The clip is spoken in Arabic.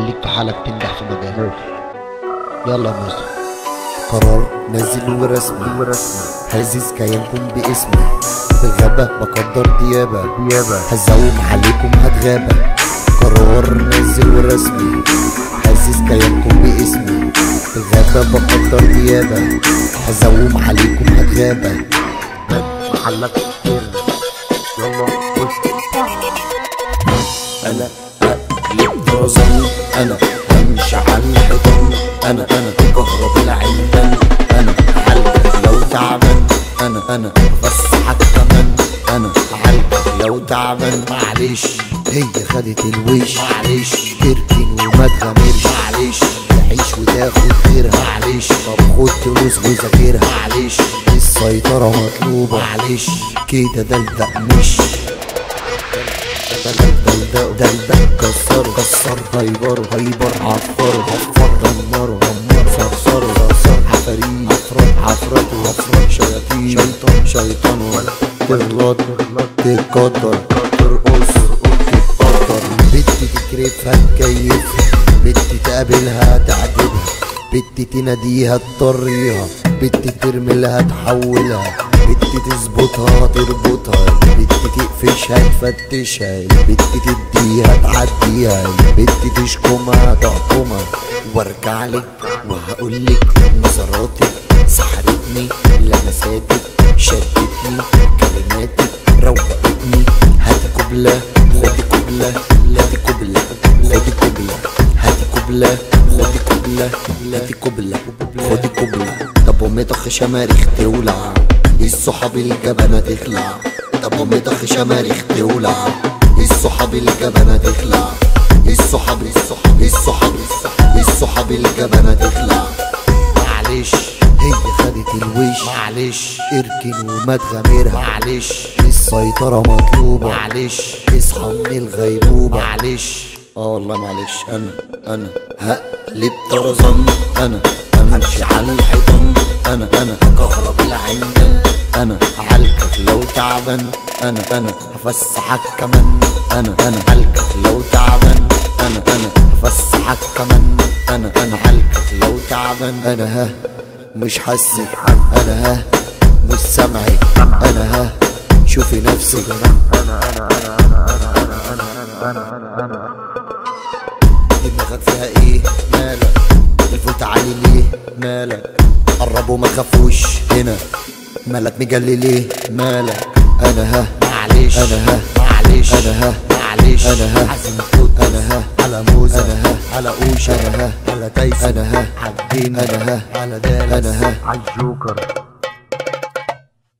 خليك في حالك تنجح في مجالك. يلا يا مازن. قرار نازل ورسمي هزيز كيانكم باسمي، بالغابة بقدر ديابة هزوم عليكم هتغابة. قرار نازل ورسمي هزيز كيانكم باسمي، بالغابة بقدر ديابة هزوم عليكم هتغابة. محلك كتير يلا خش. انا هقلب طرزان، انا همشي على الحيطان، انا كهرب العيدان، انا حلقك لو تعبان، انا بفسحك كمان، انا حلقك لو تعبان. معلش هي خدت الوش، معلش تركن وما تغامرش، معلش تعيش وتاخد غيرها، معلش طب خد فلوس وذاكرها، معلش السيطرة مطلوبة، معلش كده دلدق مش دلدق كسر هيبر عفر دمر صرصر عفرت شياطين شيطان تغلط تتقدر ترقص تتقدر. بنت تكرفها تكيفها، بنت تقابلها تعجبها، بنت تناديها تطريها، بنت ترملها تحولها، بنت تظبطها تربطها، بنت تقفشها تفتشها، بنت تديها تعديها، بنت تشكمها تحكمها. وارجع لك وهقولك نظراتك سحرتني، لمساتك شدتني، كلماتك روقتني. هاتي قبلة خدي قبلة، هاتي قبلة خدي قبلة، هاتي قبلة خدي قبلة، هاتي قبلة خدي قبلة. طب ومطخ شماريخ تولع، الصحاب الجبنة تخلع، طب ومطخ شماريخ تولع، الصحاب الجبنة تخلع، الصحاب الجبنة تخلع. معلش هي خدت الوش، معلش اركن وما تغامرها، معلش السيطرة مطلوبة، معلش اصحى من الغيبوبة، معلش والله معلش. انا هقلب طرزان، انا همشي على الحيطان، انا كهرب العيدان، انا حلقك لو تعبان، انا هفسحك كمان، انا حلقك لو تعبان، انا هفسحك كمان، انا حلقك لو تعبان. انا مش حاسك، انا مش سامعك، انا شوفي نفسك. دماغك فيها ايه مالك؟ الفوت عالي ليه مالك؟ قربوا ما تخافوش هنا، مالك مجلي ليه مالك؟ انا معلش، انا معلش، انا معلش، انا عازم فوت، انا على موز، انا على قوش، انا على تايس، انا على الدين، انا على دالس، انا على الجوكر.